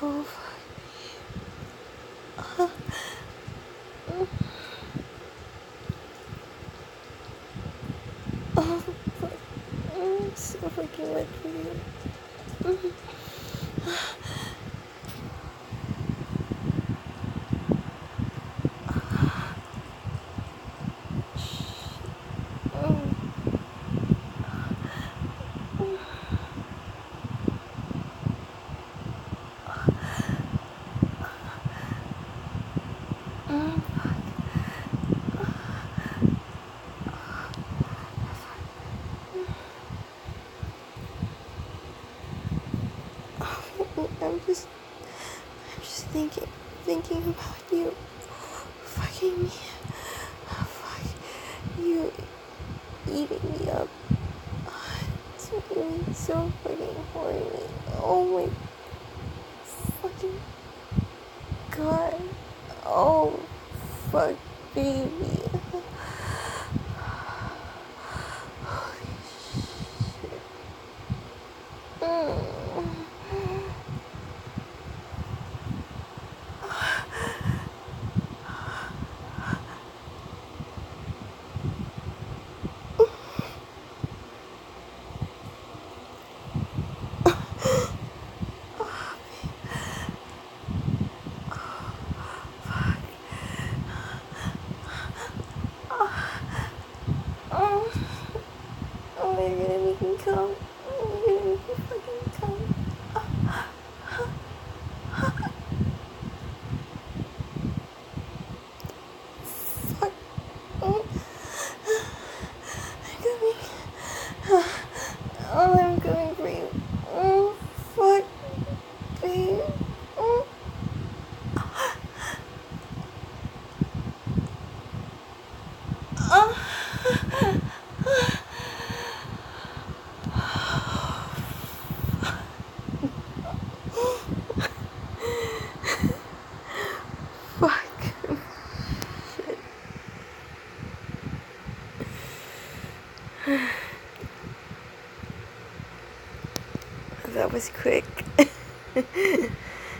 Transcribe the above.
Oh, fuck. Oh, fuck. I'm so fucking wet for you. I'm just thinking about you. Fucking me. Fuck. You eating me up. It's making me so fucking horny. Oh my fucking god. Oh, fuck, baby. Holy shit. Oh, oh, you're gonna make me come. Oh, you're gonna make me fucking come. Fuck. Oh, I'm coming. Oh, I'm coming for you. Oh, fuck, babe. Oh. Fuck. Shit. That was quick.